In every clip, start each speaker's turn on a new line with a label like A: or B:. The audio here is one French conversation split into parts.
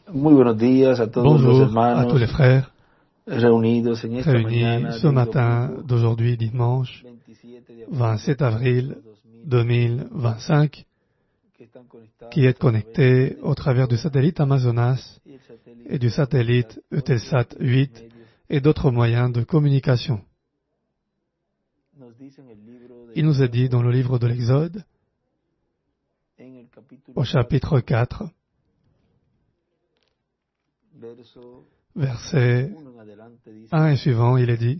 A: Muy buenos días a todos los
B: Bonjour à
A: hermanos
B: tous les frères
A: reunidos en esta
B: réunis
A: mañana
B: ce
A: del
B: matin
A: domingo
B: d'aujourd'hui, dimanche
A: 27 de abril
B: 27 avril 2025,
A: que están
B: qui est
A: conectados
B: connecté au travers du satellite Amazonas
A: y el satélite
B: et du satellite Eutelsat 8 et d'autres moyens de communication.
A: nos dice en el libro de
B: Il nous est dit dans le livre de l'Exode,
A: en el capítulo
B: au chapitre 4,
A: verso
B: versets
A: 1 en adelante dice:
B: 1 et suivant, il est dit,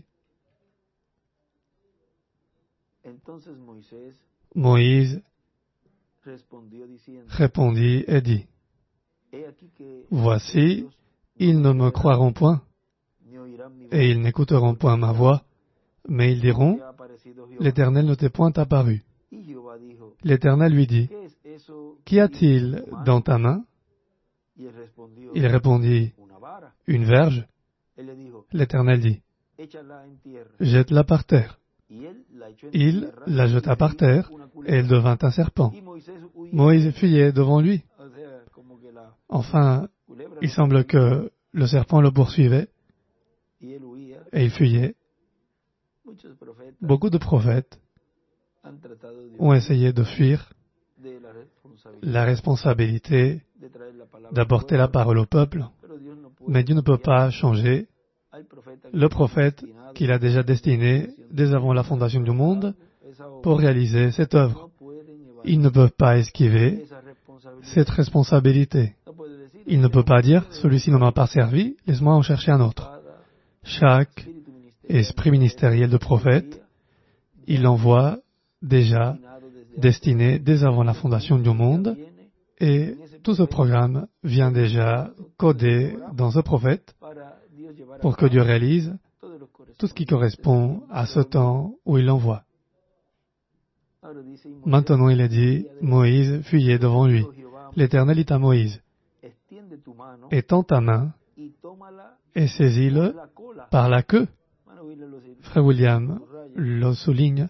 A: Entonces Moisés
B: Moïse
A: respondió diciendo:
B: répondit et dit,
A: He aquí que
B: Voici,
A: ellos
B: ils ne me croiront point,
A: ni oirán mi voz,
B: et ils n'écouteront point ma voix, mais ils diront,
A: te ha aparecido Jehová.
B: l'Éternel ne t'est point apparu.
A: Y Jehová dijo:
B: L'Éternel lui dit,
A: ¿Qué es eso
B: Qu'y
A: que
B: a-t-il
A: tienes en tu mano?
B: dans ta main?
A: Y él respondió:
B: Il répondit,
A: Una vara.
B: Une verge.
A: Él le dijo:
B: L'Éternel dit,
A: Échala en tierra.
B: Jette-la par terre.
A: Y él la echó en
B: Il
A: tierra,
B: la
A: y
B: jeta
A: se
B: par
A: hizo
B: terre,
A: una
B: et
A: culebra.
B: elle devint un serpent.
A: Y Moisés huía
B: Moïse fuyait devant lui.
A: O sea, como que la
B: Enfin,
A: culebra
B: il
A: lo
B: semble
A: seguía,
B: que le serpent le poursuivait,
A: y él huía.
B: et il fuyait.
A: Muchos profetas
B: Beaucoup de prophètes
A: han tratado de
B: ont
A: huir
B: essayé de fuir
A: de la
B: la responsabilité
A: de traer la palabra al
B: d'apporter la
A: pueblo,
B: parole au peuple.
A: pero Dios no puede
B: Mais Dieu ne peut
A: cambiar.
B: pas changer
A: Hay profetas
B: le
A: que
B: prophète
A: están destinados
B: qu'il a déjà destiné dès avant la fondation du monde
A: esa obra.
B: pour réaliser cette œuvre.
A: No pueden llevar
B: Ils ne peuvent pas esquiver
A: esa responsabilidad.
B: cette responsabilité.
A: No puede decir:
B: Il ne peut pas dire, celui-ci ne m'a pas servi, laisse-moi en chercher un autre.
A: cada
B: Chaque
A: espíritu ministerial
B: esprit ministériel de prophète, il l'envoie déjà
A: destinado desde
B: destiné dès avant la fondation du monde,
A: viene
B: et tout ce programme vient déjà codé dans ce prophète
A: para Dios llevar
B: pour que Dieu réalise
A: todos los
B: tout ce qui
A: correspondientes.
B: correspond à ce temps où il l'envoie.
A: Ahora dice: Y Moisés
B: Maintenant il est dit,
A: huía de
B: Moïse fuyait devant lui.
A: Dijo Jehová:
B: L'Éternel dit à Moïse,
A: Extiende tu mano
B: étends ta main
A: y tómala
B: et saisis-le
A: por la cola.
B: par la queue.
A: Mano, William lo dice,
B: Frère William
A: subraya.
B: le souligne,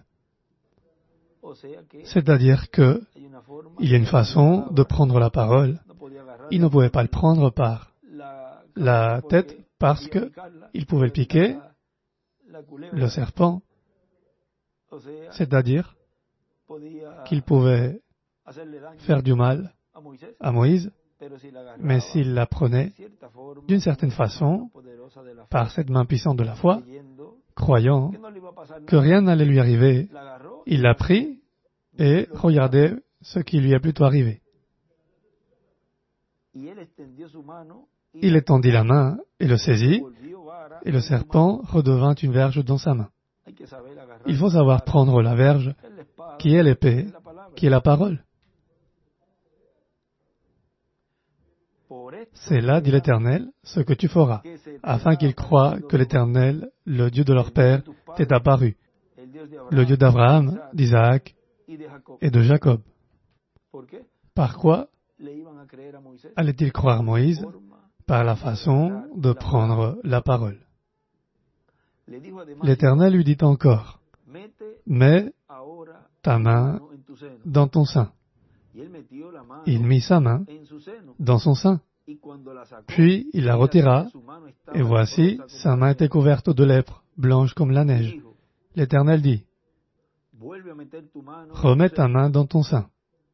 A: O sea que
B: c'est-à-dire que
A: hay una forma
B: il y a une façon de prendre la parole.
A: no podía agarrar
B: Il ne pouvait pas le prendre par
A: la
B: la tête parce
A: podía
B: que
A: picarla,
B: il pouvait piquer
A: la culebra.
B: le serpent,
A: O sea,
B: c'est-à-dire
A: podía
B: qu'il pouvait
A: hacerle daño
B: faire du mal
A: a Moisés,
B: à Moïse,
A: pero si la agarraba
B: mais s'il la prenait
A: de cierta forma,
B: d'une certaine façon,
A: poderosa de la fe,
B: par cette main puissante de la foi,
A: creyendo
B: croyant
A: que no le iba a pasar
B: que
A: nada,
B: rien n'allait lui arriver,
A: la agarró
B: il l'a pris et regardez ce qui lui est plutôt arrivé.
A: y él extendió su mano y
B: Il étendit la main et le saisit,
A: volvió vara
B: et le
A: en su mano.
B: serpent redevint une verge dans sa main.
A: Hay que saber agarrar
B: Il faut savoir prendre la verge
A: que es la espada,
B: qui est l'épée,
A: es la palabra.
B: qui est la parole.
A: Por esto
B: C'est là, dit l'Éternel, ce que tu feras,
A: que se te
B: afin
A: ha
B: qu'ils croient
A: aparecido
B: que l'Éternel, le Dieu de leur père, t'est apparu,
A: el Dios de
B: le Dieu d'Abraham, d'Isaac
A: y de Jacob.
B: et de Jacob.
A: ¿Por qué?
B: Par quoi
A: Le iban a creer a Moisés.
B: allait-il croire Moïse?
A: Forma.
B: Par la façon de prendre la parole.
A: Le dijo además:
B: L'Éternel lui dit encore,
A: mete
B: mets
A: ahora
B: ta main
A: mano en tu seno.
B: dans ton sein.
A: Y él metió la mano
B: Il mit sa main
A: en su seno.
B: dans son sein,
A: Y cuando la sacó,
B: puis il la retira,
A: su mano estaba
B: et voici,
A: leprosa como
B: sa main
A: la
B: était
A: nieve.
B: couverte de lèpre, blanche comme la neige.
A: Dijo:
B: L'Éternel dit,
A: vuelve a meter tu mano en
B: remets
A: tu
B: ta
A: seno.
B: main dans ton sein.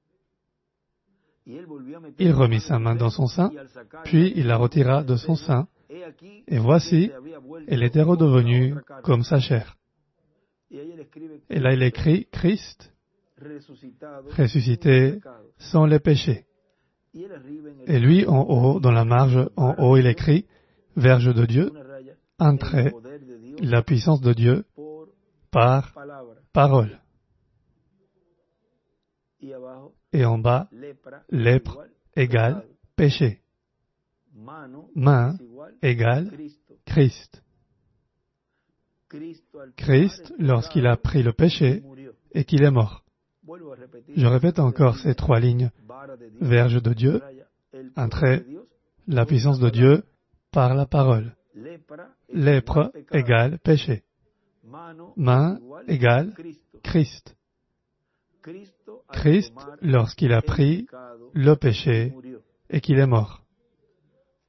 A: Y él volvió a meter
B: Il
A: la
B: remit
A: mano
B: sa
A: en
B: main
A: su
B: dans
A: seno,
B: son sein,
A: y al sacarla,
B: puis il la
A: ella
B: retira
A: del
B: de son
A: seno,
B: sein,
A: he aquí
B: et
A: que
B: voici,
A: se había vuelto
B: elle était
A: como la
B: redevenue
A: otra carne.
B: comme sa chair.
A: Y ahí él escribe:
B: Et là il écrit, Christ,
A: resucitado
B: ressuscité
A: sin pecado.
B: sans les péchés.
A: Y él arriba en el
B: Et lui, en haut, dans la marge, en haut, il écrit, Verge de Dieu,
A: una raya,
B: un
A: el
B: trait,
A: poder de Dios
B: la puissance de Dieu
A: por
B: par
A: palabra.
B: parole.
A: Y abajo,
B: Et en bas,
A: lepra,
B: lèpre
A: igual,
B: égale
A: pecado.
B: péché.
A: Mano
B: Main
A: es igual,
B: égale
A: Cristo.
B: Christ.
A: Cristo al tomar
B: Christ,
A: el
B: lorsqu'il a
A: pecado,
B: pris le péché
A: murió.
B: et qu'il est mort.
A: Vuelvo a repetir,
B: Je répète encore ces trois lignes.
A: vara de Dios,
B: Verge de Dieu,
A: raya, el
B: un
A: poder
B: trait,
A: de Dios,
B: la puissance de Dieu par la parole.
A: lepra es
B: Lèpre
A: igual pecado.
B: égale péché.
A: Mano
B: Main
A: es igual
B: égale
A: Cristo.
B: Christ.
A: Cristo al
B: Christ,
A: tomar
B: lorsqu'il a
A: el
B: pris
A: pecado,
B: le péché
A: murió.
B: et qu'il est mort.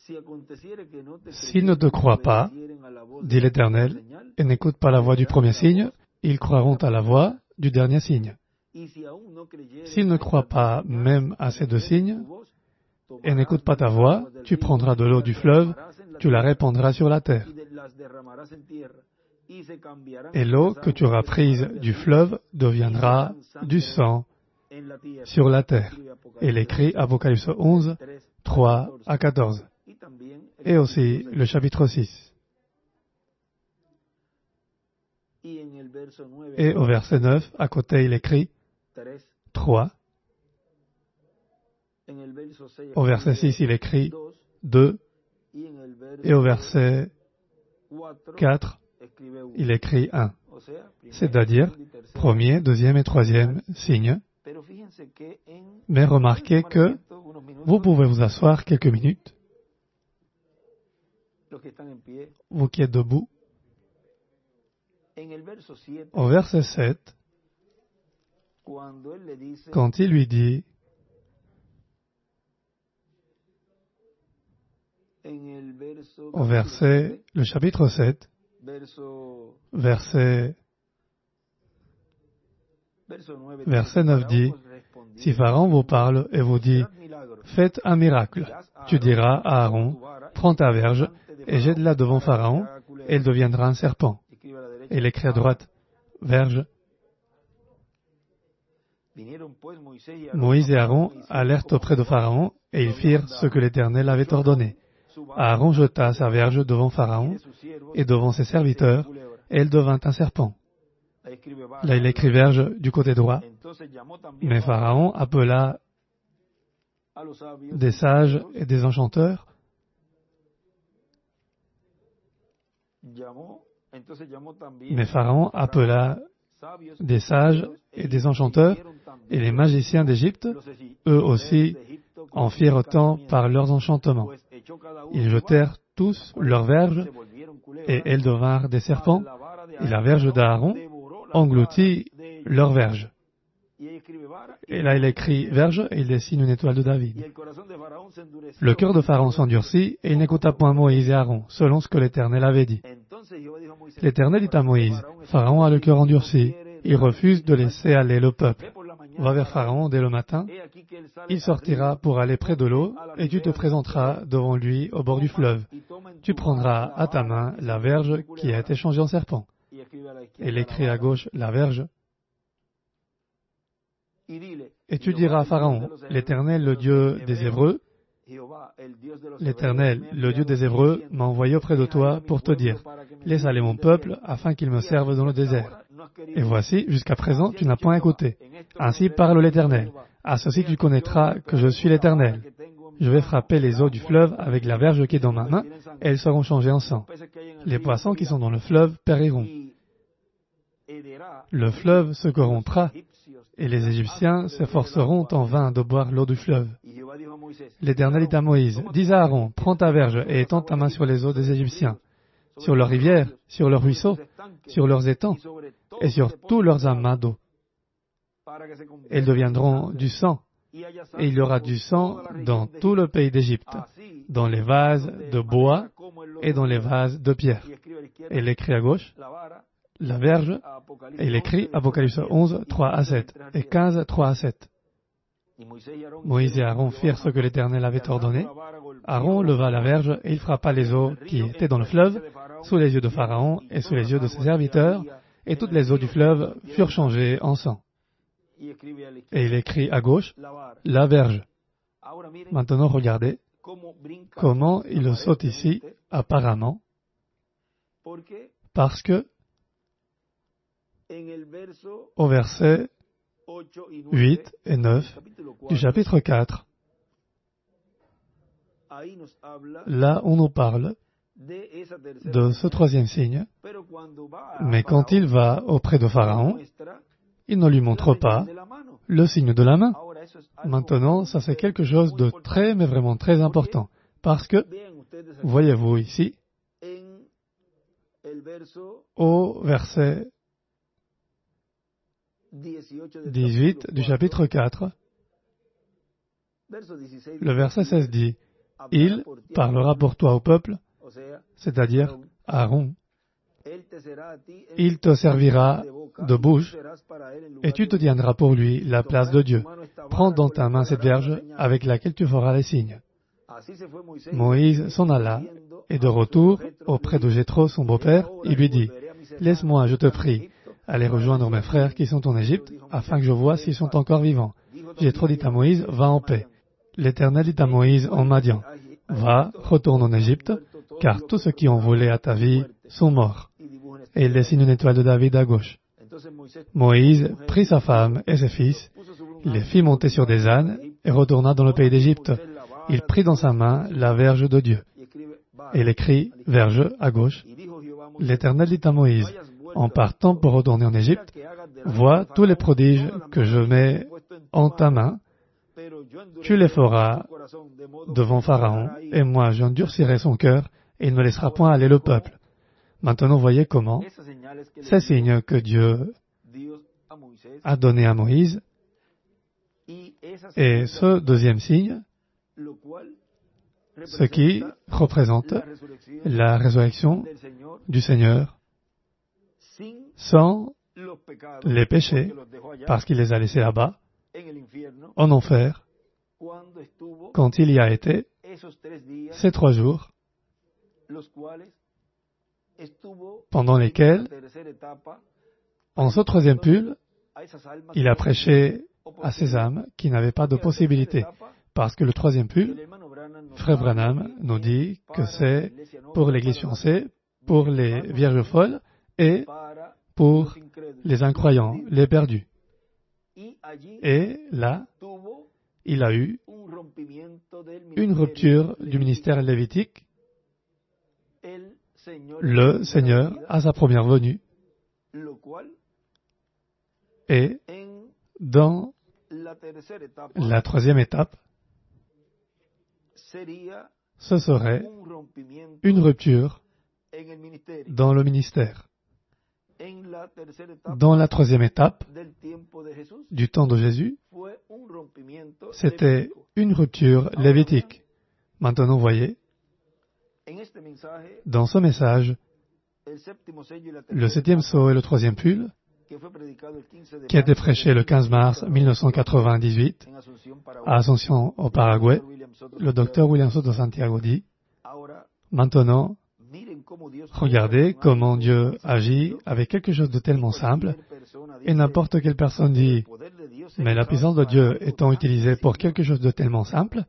B: S'ils ne te croient pas, dit l'Éternel, et n'écoutent pas la voix du premier signe, ils croiront à la voix du dernier signe. S'ils ne croient pas même à ces deux signes, et n'écoutent pas ta voix, tu prendras de l'eau du fleuve, tu la répandras sur la terre. Et l'eau que tu auras prise du fleuve deviendra du sang sur la terre. Il écrit Apocalypse 11, 3 à 14. Et aussi le chapitre 6. Et au verset 9, à côté, il écrit 3. Au verset 6, il écrit 2. Et au verset 4, il écrit 1. C'est-à-dire, premier, deuxième et troisième signe. Mais remarquez que vous pouvez vous asseoir quelques minutes, vous qui êtes debout. Au verset 7, quand il lui dit, au verset, le chapitre 7, verset 9 dit, si Pharaon vous parle et vous dit, faites un miracle, tu diras à Aaron, prends ta verge et jette-la devant Pharaon, et elle deviendra un serpent. Et il écrit à droite, verge. Moïse et Aaron allèrent auprès de Pharaon, et ils firent ce que l'Éternel avait ordonné. Aaron jeta sa verge devant Pharaon et devant ses serviteurs, et elle devint un serpent. Là, il écrit verge du côté droit. Mais Pharaon appela des sages et des enchanteurs. Mais Pharaon appela des sages et des enchanteurs, et les magiciens d'Égypte, eux aussi, en firent autant par leurs enchantements. Ils jetèrent tous leurs verges, et elles devinrent des serpents, et la verge d'Aaron engloutit leurs verges. Et là, il écrit verge, et il dessine une étoile de David. Le cœur de Pharaon s'endurcit, et il n'écouta point Moïse et Aaron, selon ce que l'Éternel avait dit. L'Éternel dit à Moïse, Pharaon a le cœur endurci, il refuse de laisser aller le peuple. Va vers Pharaon dès le matin, il sortira pour aller près de l'eau, et tu te présenteras devant lui au bord du fleuve. Tu prendras à ta main la verge qui a été changée en serpent. Et il écrit à gauche la verge. Et tu diras à Pharaon, l'Éternel, le Dieu des Hébreux, l'Éternel, le Dieu des Hébreux, m'a envoyé auprès de toi pour te dire, laisse aller mon peuple afin qu'il me serve dans le désert. Et voici, jusqu'à présent, tu n'as point écouté. Ainsi parle l'Éternel. À ceci tu connaîtras que je suis l'Éternel. Je vais frapper les eaux du fleuve avec la verge qui est dans ma main, et elles seront changées en sang. Les poissons qui sont dans le fleuve périront. Le fleuve se corrompra, et les Égyptiens s'efforceront en vain de boire l'eau du fleuve. L'Éternel dit à Moïse, dis à Aaron, prends ta verge et étends ta main sur les eaux des Égyptiens, sur leurs rivières, sur leurs ruisseaux, sur leurs étangs, et sur tous leurs amas d'eau. Elles deviendront du sang, et il y aura du sang dans tout le pays d'Égypte, dans les vases de bois et dans les vases de pierre. Et il écrit à gauche, la verge, et il écrit Apocalypse 11, 3 à 7, et 15, 3 à 7. Moïse et Aaron firent ce que l'Éternel avait ordonné. Aaron leva la verge et il frappa les eaux qui étaient dans le fleuve, sous les yeux de Pharaon et sous les yeux de ses serviteurs, et toutes les eaux du fleuve furent changées en sang. Et il écrit à gauche, la verge. Maintenant, regardez comment il saute ici, apparemment, parce que au verset 8 et 9 du chapitre 4, là on nous parle de ce troisième signe, mais quand il va auprès de Pharaon, il ne lui montre pas le signe de la main. Maintenant, ça c'est quelque chose de très, mais vraiment très important, parce que, voyez-vous ici, au verset 18 du chapitre 4, le verset 16 dit, il parlera pour toi au peuple, c'est-à-dire Aaron. Il te servira de bouche et tu te tiendras pour lui la place de Dieu. Prends dans ta main cette verge avec laquelle tu feras les signes. Moïse s'en alla et de retour auprès de Jéthro, son beau-père, il lui dit, « Laisse-moi, je te prie, aller rejoindre mes frères qui sont en Égypte, afin que je voie s'ils sont encore vivants. » Jéthro dit à Moïse, « Va en paix. » L'Éternel dit à Moïse en Madian, « Va, retourne en Égypte, car tous ceux qui ont volé à ta vie sont morts. » Et il dessine une étoile de David à gauche. Moïse prit sa femme et ses fils, les fit monter sur des ânes et retourna dans le pays d'Égypte. Il prit dans sa main la verge de Dieu. Et il écrit « verge » à gauche. L'Éternel dit à Moïse, « En partant pour retourner en Égypte, vois tous les prodiges que je mets en ta main, tu les feras devant Pharaon, et moi j'endurcirai son cœur, et il ne laissera point aller le peuple. » Maintenant, voyez comment ces signes que Dieu a donnés à Moïse, et ce deuxième signe, ce qui représente la résurrection du Seigneur sans les péchés, parce qu'il les a laissés là-bas, en enfer, quand il y a été ces 3 jours, pendant lesquels, en ce 3e pull, il a prêché à ces âmes qui n'avaient pas de possibilité. Parce que le 3e pull, Frère Branham nous dit que c'est pour l'Église fiancée, pour les vierges folles et pour les incroyants, les perdus. Et là, il a eu une rupture du ministère lévitique. Le Seigneur, à sa première venue, et dans la 3e étape, ce serait une rupture dans le ministère. Dans la 3e étape du temps de Jésus, c'était une rupture lévitique. Maintenant, voyez, dans ce message, le 7e sceau et le 3e pull, qui a été prêché le 15 mars 1998 à Asunción, au Paraguay, le docteur William Soto Santiago dit, maintenant, regardez comment Dieu agit avec quelque chose de tellement simple, et n'importe quelle personne dit, mais la puissance de Dieu étant utilisée pour quelque chose de tellement simple,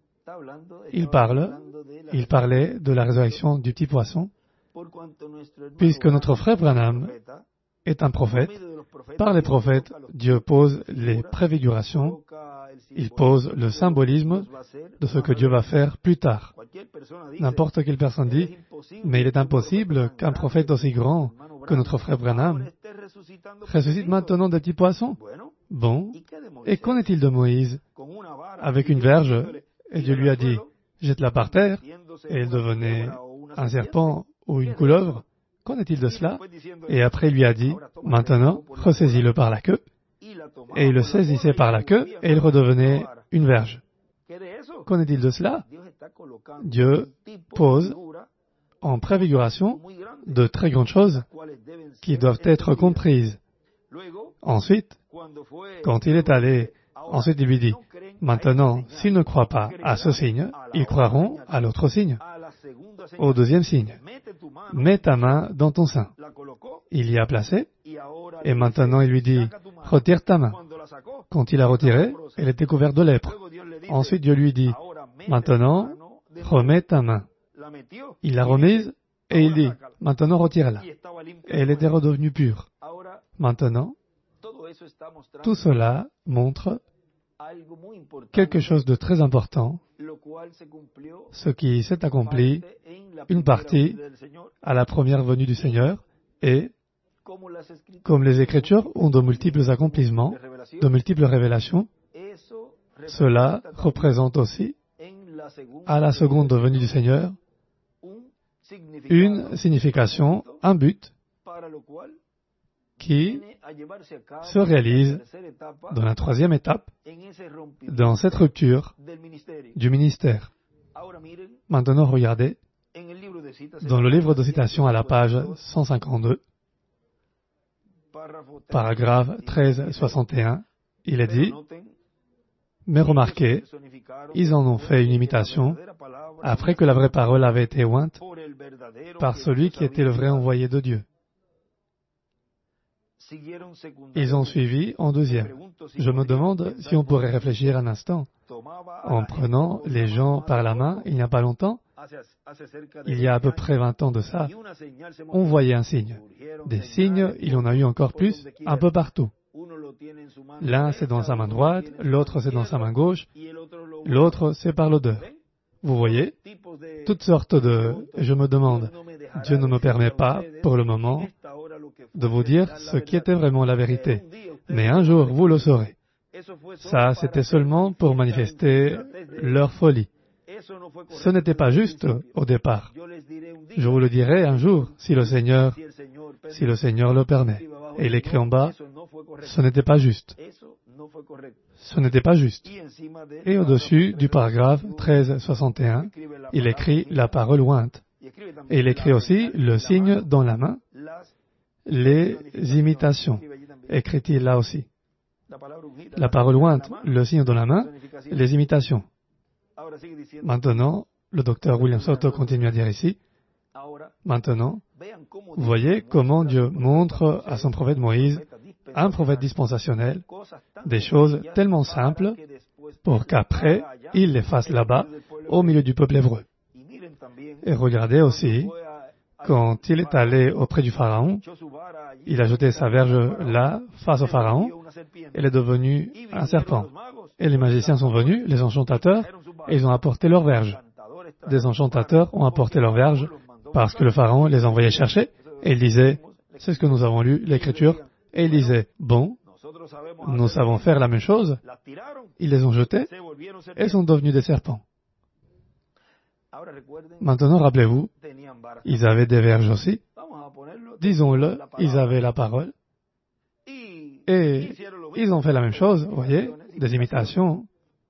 B: il parlait de la résurrection du petit poisson, puisque notre frère Branham est un prophète. Par les prophètes, Dieu pose les préfigurations, il pose le symbolisme de ce que Dieu va faire plus tard. N'importe quelle personne dit, mais il est impossible qu'un prophète aussi grand que notre frère Branham ressuscite maintenant des petits poissons. Bon, et qu'en est-il de Moïse avec une verge, et Dieu lui a dit, jette-la par terre, et elle devenait un serpent ou une couleuvre. Qu'en est-il de cela? Et après, il lui a dit, maintenant, ressaisis-le par la queue. Et il le saisissait par la queue, et il redevenait une verge. Qu'en est-il de cela? Dieu pose en préfiguration de très grandes choses qui doivent être comprises. Ensuite, quand il est allé, ensuite il lui dit, maintenant, s'ils ne croient pas à ce signe, ils croiront à l'autre signe, au 2e signe. Mets ta main dans ton sein. Il y a placé, et maintenant il lui dit, retire ta main. Quand il a retiré, elle était couverte de lèpre. Ensuite Dieu lui dit, maintenant, remets ta main. Il l'a remise, et il dit, maintenant retire-la. Et elle était redevenue pure. Maintenant, tout cela montre quelque chose de très important, ce qui s'est accompli, une partie, à la première venue du Seigneur, et comme les Écritures ont de multiples accomplissements, de multiples révélations, cela représente aussi, à la seconde venue du Seigneur, une signification, un but, qui se réalise dans la 3e étape, dans cette rupture du ministère. Maintenant, regardez, dans le livre de citations à la page 152, paragraphe 1361, il est dit, « Mais remarquez, ils en ont fait une imitation après que la vraie parole avait été ointe par celui qui était le vrai envoyé de Dieu. » Ils ont suivi en deuxième. Je me demande si on pourrait réfléchir un instant. En prenant les gens par la main, il n'y a pas longtemps, il y a à peu près 20 ans de ça, on voyait un signe. Des signes, il en a eu encore plus, un peu partout. L'un c'est dans sa main droite, l'autre c'est dans sa main gauche, l'autre c'est par l'odeur. Vous voyez, toutes sortes de... Je me demande, Dieu ne me permet pas, pour le moment, de vous dire ce qui était vraiment la vérité. Mais un jour, vous le saurez. Ça, c'était seulement pour manifester leur folie. Ce n'était pas juste au départ. Je vous le dirai un jour, si le Seigneur le permet. Et il écrit en bas, ce n'était pas juste. Ce n'était pas juste. Et au-dessus du paragraphe 1361, il écrit la parole ointe. Et il écrit aussi le signe dans la main, les imitations. Écrit-il là aussi. La parole ointe, le signe dans la main, les imitations. Maintenant, le docteur William Soto continue à dire ici, maintenant, voyez comment Dieu montre à son prophète Moïse, un prophète dispensationnel, des choses tellement simples pour qu'après, il les fasse là-bas, au milieu du peuple hébreu. Et regardez aussi, quand il est allé auprès du Pharaon, il a jeté sa verge là, face au Pharaon, elle est devenue un serpent. Et les magiciens sont venus, les enchantateurs, et ils ont apporté leur verge. Des enchantateurs ont apporté leur verge parce que le Pharaon les envoyait chercher, et il disait, c'est ce que nous avons lu, l'Écriture, et il disait, bon, nous savons faire la même chose. Ils les ont jetés, et sont devenus des serpents. Maintenant, rappelez-vous, ils avaient des verges aussi. Disons-le, ils avaient la parole. Et ils ont fait la même chose, vous voyez, des imitations.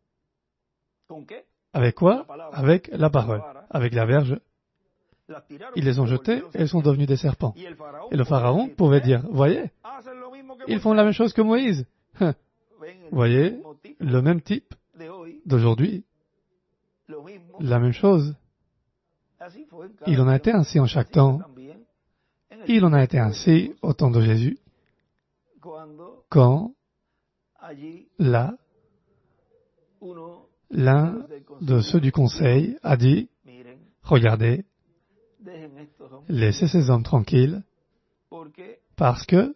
B: Avec quoi? Avec la parole, avec la verge. Ils les ont jetés et ils sont devenus des serpents. Et le Pharaon pouvait dire, voyez, ils font la même chose que Moïse. Voyez, le même type d'aujourd'hui, la même chose. Il en a été ainsi en chaque temps. Il en a été ainsi au temps de Jésus, quand, là, l'un de ceux du conseil a dit, regardez, laissez ces hommes tranquilles, parce que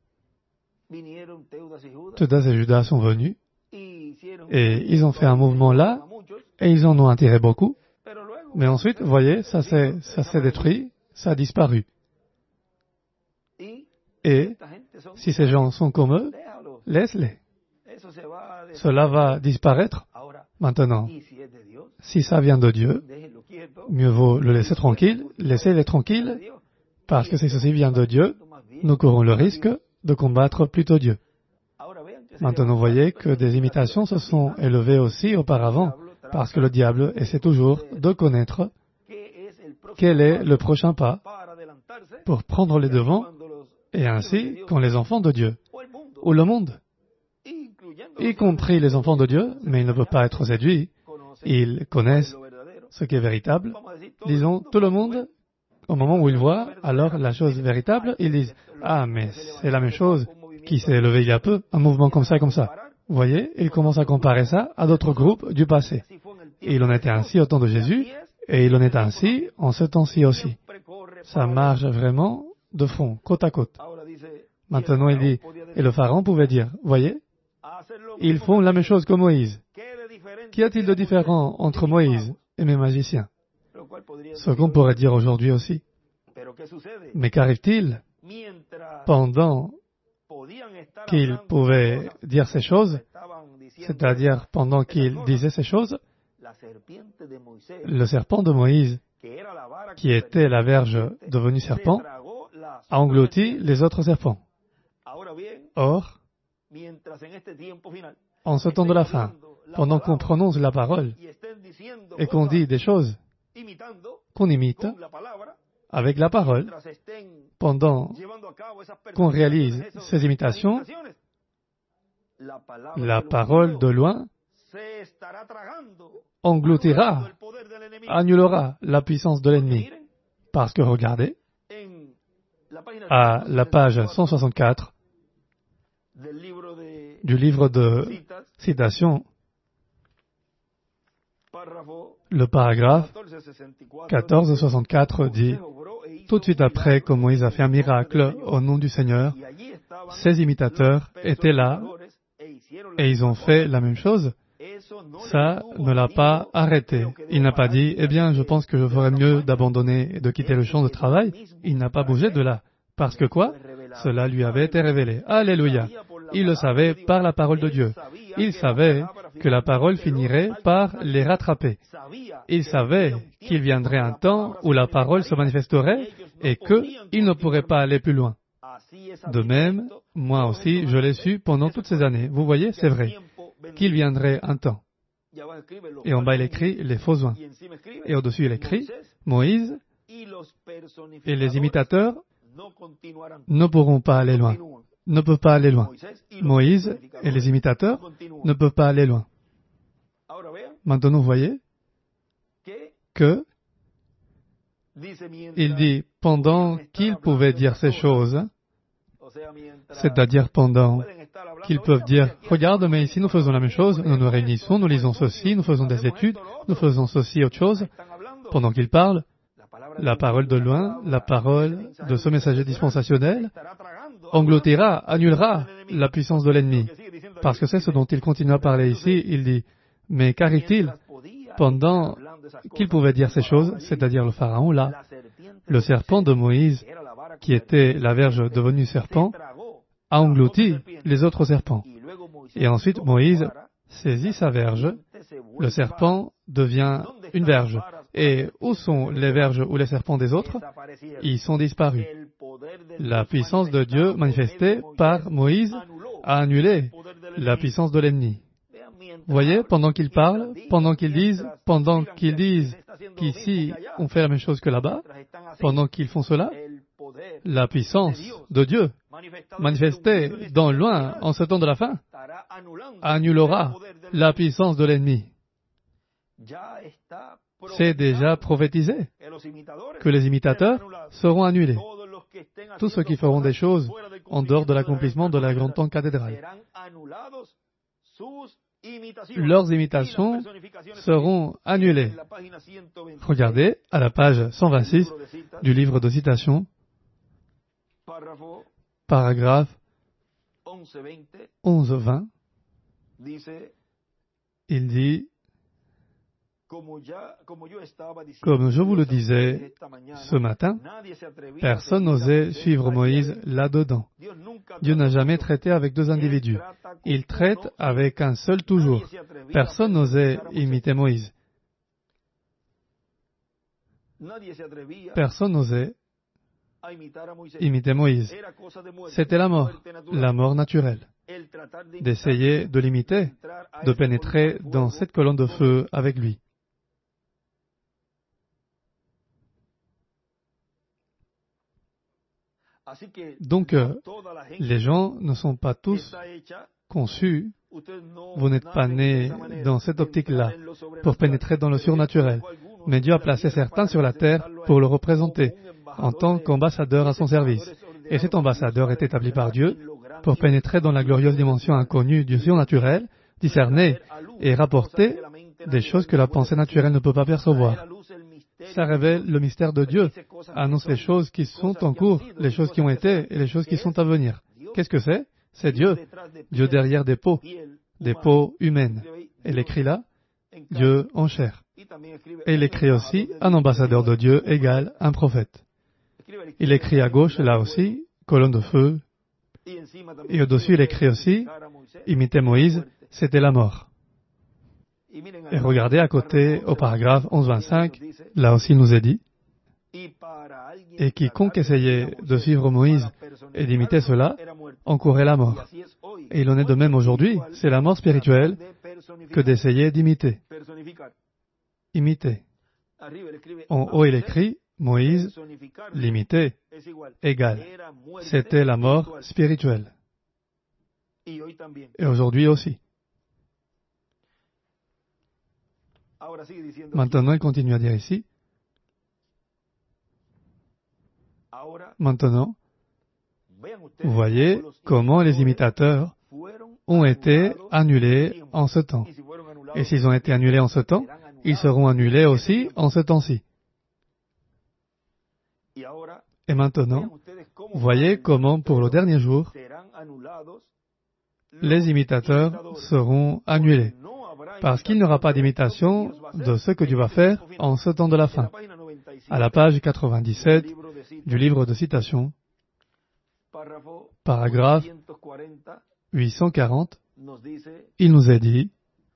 B: Teudas et Judas sont venus, et ils ont fait un mouvement là, et ils en ont attiré beaucoup, mais ensuite, vous voyez, ça s'est détruit, ça a disparu. Et si ces gens sont comme eux, laisse-les. Cela va disparaître. Maintenant, si ça vient de Dieu, mieux vaut le laisser tranquille, laissez-les tranquilles, parce que si ceci vient de Dieu, nous courons le risque de combattre plutôt Dieu. Maintenant, vous voyez que des imitations se sont élevées aussi auparavant, parce que le diable essaie toujours de connaître quel est le prochain pas pour prendre les devants, et ainsi, quand les enfants de Dieu, ou le monde, y compris les enfants de Dieu, mais ils ne peuvent pas être séduits, ils connaissent ce qui est véritable. Disons, tout le monde, au moment où ils voient alors la chose véritable, ils disent « Ah, mais c'est la même chose qui s'est élevée il y a peu, un mouvement comme ça, comme ça. » Vous voyez, ils commencent à comparer ça à d'autres groupes du passé. Et il en était ainsi au temps de Jésus, et il en est ainsi en ce temps-ci aussi. Ça marche vraiment de front, côte à côte. Maintenant, il dit, et le Pharaon pouvait dire, voyez, ils font la même chose que Moïse. Qu'y a-t-il de différent entre Moïse et mes magiciens? Ce qu'on pourrait dire aujourd'hui aussi. Mais qu'arrive-t-il pendant qu'ils pouvaient dire ces choses, c'est-à-dire pendant qu'ils disaient ces choses, le serpent de Moïse, qui était la verge devenue serpent, a englouti les autres serpents. Or, en ce temps de la fin, pendant qu'on prononce la parole et qu'on dit des choses qu'on imite avec la parole. Pendant qu'on réalise ces imitations, la parole de loin engloutira, annulera la puissance de l'ennemi. Parce que regardez, à la page 164 du livre de citations, le paragraphe 1464 dit « Tout de suite après que Moïse a fait un miracle au nom du Seigneur, ses imitateurs étaient là et ils ont fait la même chose. » Ça ne l'a pas arrêté. Il n'a pas dit « Eh bien, je pense que je ferais mieux d'abandonner et de quitter le champ de travail. » Il n'a pas bougé de là. Parce que quoi? Cela lui avait été révélé. Alléluia. Il le savait par la parole de Dieu. Il savait que la parole finirait par les rattraper. Il savait qu'il viendrait un temps où la parole se manifesterait et qu'il ne pourrait pas aller plus loin. De même, moi aussi, je l'ai su pendant toutes ces années. Vous voyez, c'est vrai, qu'il viendrait un temps. Et en bas, il écrit les faux oins. Et au-dessus, il écrit Moïse et les imitateurs ne pourront pas aller loin. Ne peuvent pas aller loin. Moïse et les imitateurs ne peuvent pas aller loin. Maintenant, vous voyez que il dit pendant qu'ils pouvaient dire ces choses, c'est-à-dire pendant qu'ils peuvent dire « Regarde, mais ici nous faisons la même chose, nous nous réunissons, nous lisons ceci, nous faisons des études, nous faisons ceci, autre chose. » Pendant qu'ils parlent, la parole de loin, la parole de ce messager dispensationnel, engloutira, annulera la puissance de l'ennemi. Parce que c'est ce dont il continue à parler ici. Il dit « Mais qu'arrive-t-il pendant qu'il pouvait dire ces choses, c'est-à-dire le Pharaon, là, le serpent de Moïse, qui était la verge devenue serpent, a englouti les autres serpents. Et ensuite, Moïse saisit sa verge, le serpent devient une verge. Et où sont les verges ou les serpents des autres? Ils sont disparus. La puissance de Dieu manifestée par Moïse a annulé la puissance de l'ennemi. Vous voyez, pendant qu'ils parlent, pendant qu'ils disent qu'ici on fait la même chose que là-bas, pendant qu'ils font cela, la puissance de Dieu, manifestée dans le loin en ce temps de la fin, annulera la puissance de l'ennemi. C'est déjà prophétisé que les imitateurs seront annulés. Tous ceux qui feront des choses en dehors de l'accomplissement de la grande temps cathédrale. Leurs imitations seront annulées. Regardez à la page 126 du livre de citations, paragraphe 11-20, il dit « Comme je vous le disais ce matin, personne n'osait suivre Moïse là-dedans. Dieu n'a jamais traité avec deux individus. Il traite avec un seul toujours. Personne n'osait imiter Moïse. Personne n'osait imiter Moïse. C'était la mort naturelle. D'essayer de l'imiter, de pénétrer dans cette colonne de feu avec lui. Donc, les gens ne sont pas tous conçus, vous n'êtes pas nés dans cette optique-là, pour pénétrer dans le surnaturel. Mais Dieu a placé certains sur la terre pour le représenter, en tant qu'ambassadeur à son service. Et cet ambassadeur est établi par Dieu pour pénétrer dans la glorieuse dimension inconnue du surnaturel, discerner et rapporter des choses que la pensée naturelle ne peut pas percevoir. Ça révèle le mystère de Dieu, annonce les choses qui sont en cours, les choses qui ont été et les choses qui sont à venir. Qu'est-ce que c'est? C'est Dieu. Dieu derrière des peaux humaines. Et il écrit là, Dieu en chair. Et il écrit aussi, un ambassadeur de Dieu égale un prophète. Il écrit à gauche, là aussi, colonne de feu. Et au-dessus, il écrit aussi, imiter Moïse, c'était la mort. Et regardez à côté, au paragraphe 11-25, là aussi il nous est dit, et quiconque essayait de suivre Moïse et d'imiter cela, encourait la mort. Et il en est de même aujourd'hui, c'est la mort spirituelle que d'essayer d'imiter. Imiter. En haut, il écrit Moïse, limité, égal. C'était la mort spirituelle. Et aujourd'hui aussi. Maintenant, il continue à dire ici, maintenant, vous voyez comment les imitateurs ont été annulés en ce temps. Et s'ils ont été annulés en ce temps, ils seront annulés aussi en ce temps-ci. Et maintenant, voyez comment pour le dernier jour, les imitateurs seront annulés, parce qu'il n'y aura pas d'imitation de ce que Dieu va faire en ce temps de la fin. À la page 97 du livre de citations, paragraphe 840, il nous est dit,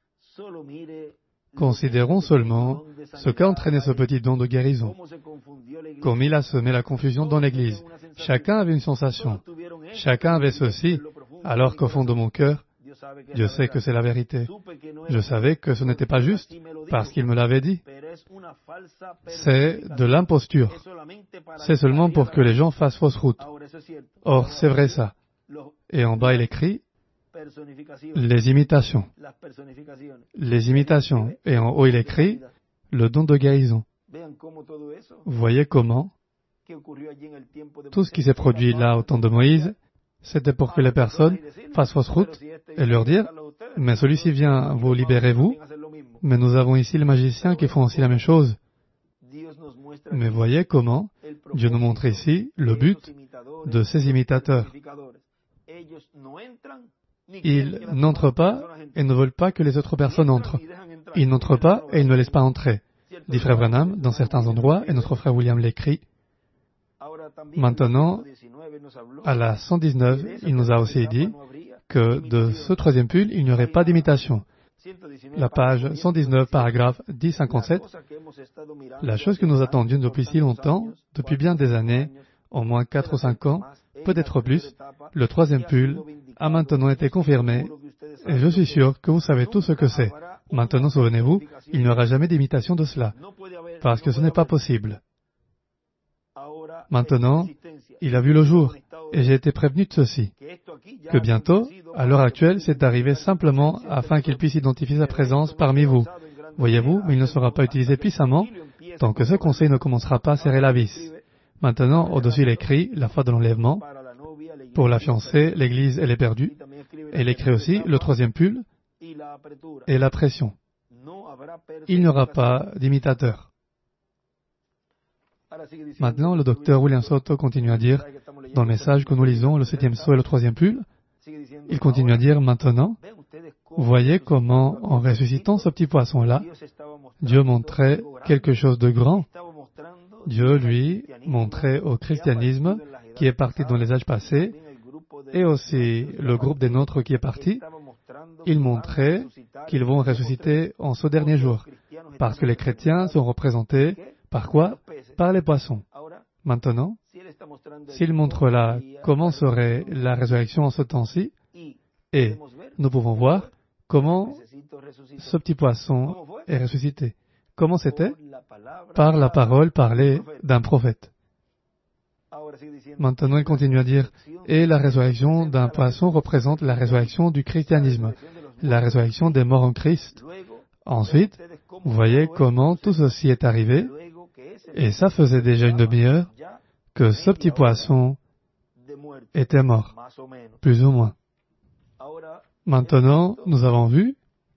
B: considérons seulement ce qu'a entraîné ce petit don de guérison, comme il a semé la confusion dans l'Église. Chacun avait une sensation, chacun avait ceci, alors qu'au fond de mon cœur, Dieu sait que c'est la vérité. Je savais que ce n'était pas juste, parce qu'il me l'avait dit. C'est de l'imposture. C'est seulement pour que les gens fassent fausse route. Or, c'est vrai ça. Et en bas, il écrit les imitations. Les imitations. Et en haut, il écrit le don de guérison. Vous voyez comment tout ce qui s'est produit là au temps de Moïse, c'était pour que les personnes fassent fausse route et leur dire « Mais celui-ci vient vous libérer vous, mais nous avons ici les magiciens qui font aussi la même chose. » Mais voyez comment Dieu nous montre ici le but de ces imitateurs. Ils n'entrent pas et ne veulent pas que les autres personnes entrent. Ils n'entrent pas et ils ne laissent pas entrer. Dit Frère Branham dans certains endroits, et notre frère William l'écrit. Maintenant, à la 119, il nous a aussi dit que de ce troisième pull, il n'y aurait pas d'imitation. La page 119, paragraphe 1057, la chose que nous attendions depuis si longtemps, depuis bien des années, au moins 4 ou 5 ans, peut-être plus, le troisième pull a maintenant été confirmé, et je suis sûr que vous savez tout ce que c'est. Maintenant, souvenez-vous, il n'y aura jamais d'imitation de cela, parce que ce n'est pas possible. Maintenant, il a vu le jour, et j'ai été prévenu de ceci, que bientôt, à l'heure actuelle, c'est arrivé simplement afin qu'il puisse identifier sa présence parmi vous. Voyez-vous, mais il ne sera pas utilisé puissamment tant que ce conseil ne commencera pas à serrer la vis. Maintenant, au-dessus, il écrit la foi de l'enlèvement. Pour la fiancée, l'Église, elle est perdue. Et il écrit aussi le troisième pull et la pression. Il n'y aura pas d'imitateur. Maintenant, le docteur William Soto continue à dire, dans le message que nous lisons, le 7e sceau et le 3e pull, il continue à dire, maintenant, voyez comment, en ressuscitant ce petit poisson-là, Dieu montrait quelque chose de grand. Dieu, lui, montrait au christianisme, qui est parti dans les âges passés, et aussi le groupe des nôtres qui est parti, il montrait qu'ils vont ressusciter en ce dernier jour, parce que les chrétiens sont représentés par quoi? Par les poissons. Maintenant, s'il montre là comment serait la résurrection en ce temps-ci, et nous pouvons voir comment ce petit poisson est ressuscité. Comment c'était? Par la parole parlée d'un prophète. Maintenant, il continue à dire, et la résurrection d'un poisson représente la résurrection du christianisme, la résurrection des morts en Christ. Ensuite, vous voyez comment tout ceci est arrivé, et ça faisait déjà une demi-heure que ce petit poisson était mort, plus ou moins. Maintenant, nous avons vu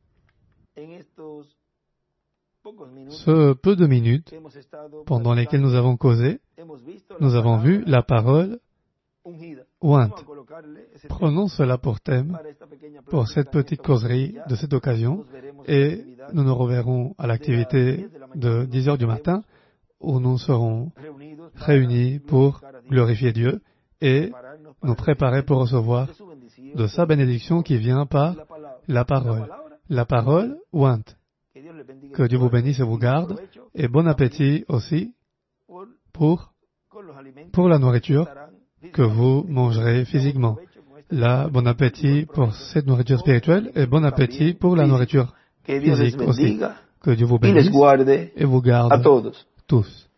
B: ce peu de minutes pendant lesquelles nous avons causé, nous avons vu la parole ointe. Prenons cela pour thème, pour cette petite causerie de cette occasion, et nous nous reverrons à l'activité de 10 heures du matin, où nous serons réunis pour glorifier Dieu et nous préparer pour recevoir de sa bénédiction qui vient par la parole. La parole ointe. Que Dieu vous bénisse et vous garde, et bon appétit aussi pour la nourriture que vous mangerez physiquement. Là, bon appétit pour cette nourriture spirituelle et bon appétit pour la nourriture physique aussi. Que Dieu vous
C: y les
B: bénisse
C: guarde
B: et vous
C: a
B: garde
C: todos.
B: tous.